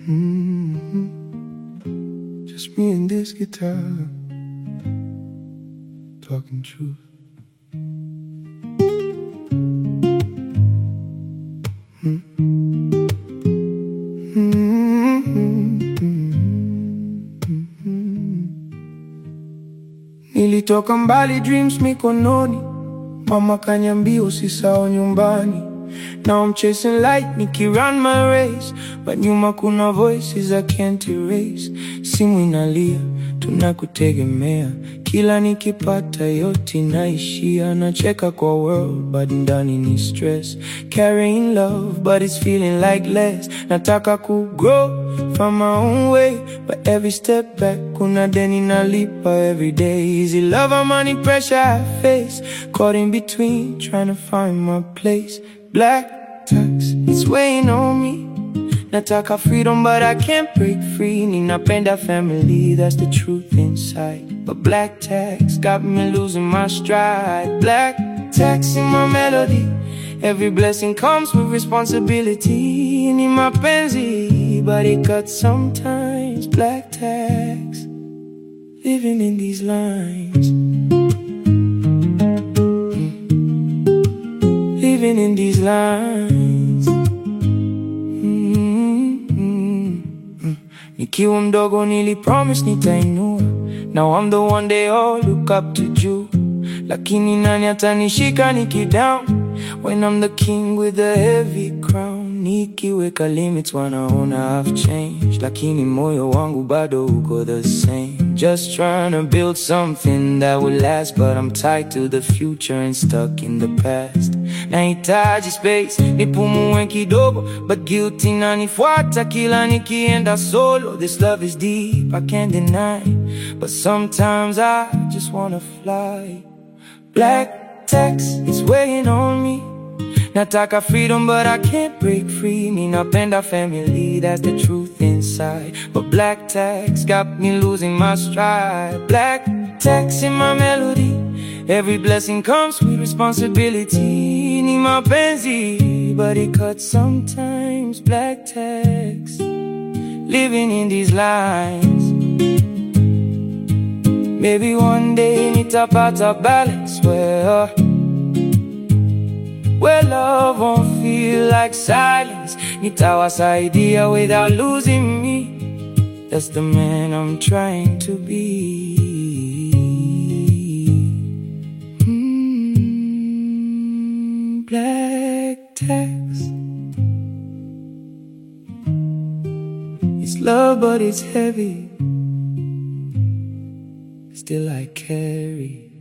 Just me and this guitar, talking truth. Nilitoka mbali, dreams mikononi, mama kaniambia usisahau nyumbani. Now I'm chasing light, nikirun my race, but nyuma kuna voices I can't erase. Simu inalia, tunakutegemea, kila nikipata yote naishia. Nacheka kwa world, but ndani ni stress. Carrying love, but it's feeling like less. Nataka grow from my own way, but every step back kuna deni nalipa every day. Easy love or money pressure I face, caught in between, trying to find my place. Black tax, it's weighing on me. Nataka freedom, but I can't break free. Ninapenda family, that's the truth inside, but black tax got me losing my stride. Black tax in my melody, every blessing comes with responsibility. Ni mapenzi, but it cuts sometimes. Black tax, living in these lines, living in these lines. Nikiwa mdogo nilipromise nitainua, now I'm the one they all look up to you. Lakini nani atanishika nikidown, when I'm the king with the heavy crown. Nikiweka limits wanaona I've changed, lakini moyo wangu bado uko the same. Just trying to build something that will last, but I'm tied to the future and stuck in the past. Nahitaji space, nipumue kidogo, but guilty inanifuata kila nikienda solo. This love is deep, I can't deny, but sometimes I just wanna fly. Black tax, it's weighing on me. Nataka freedom, but I can't break free. Ninapenda family, that's the truth inside, but black tax got me losing my stride. Black tax in my melody, every blessing comes with responsibility. Ni mapenzi, but it cuts sometimes. Black tax, living in these lines. Maybe one day nitapata balance where love won't feel like silence. Nitawasaidia without losing me. That's the man I'm trying to be. Black tax, it's love but it's heavy, still I carry.